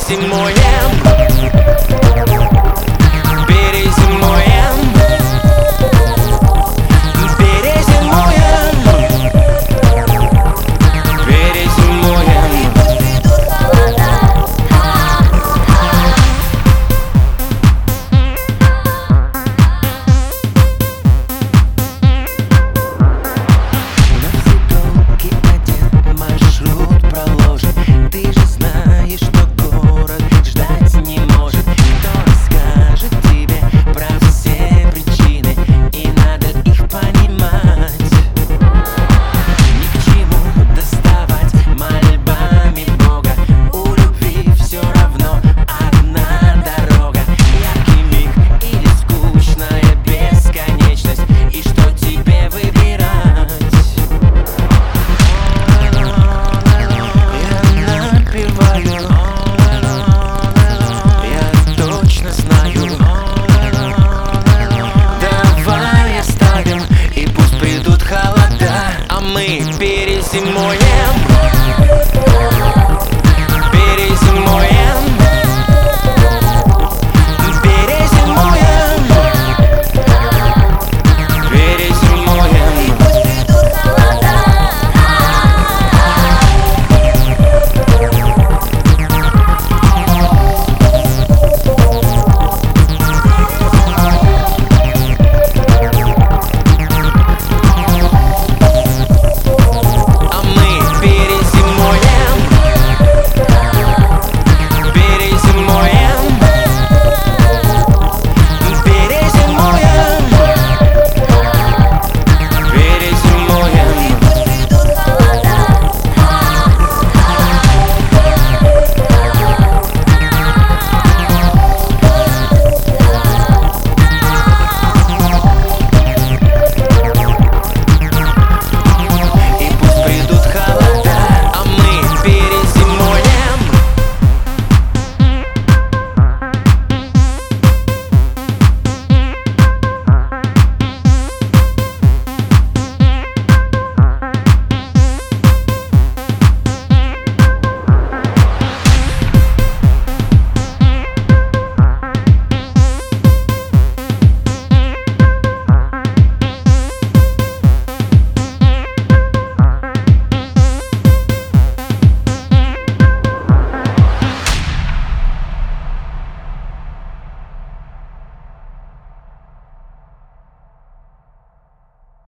перезимуем. Перезимуем. Перезимуем. Перезимуем. Маршрут проложен, ты же знаешь, что город ждать не может. Кто расскажет тебе про все причины, и надо их понимать. Ни к чему доставать мольбами Бога, у любви все равно одна дорога. Яркий миг или скучная бесконечность, и что тебе выбирать? Я точно знаю. Давай оставим, и пусть придут холода, А мы перезимуем.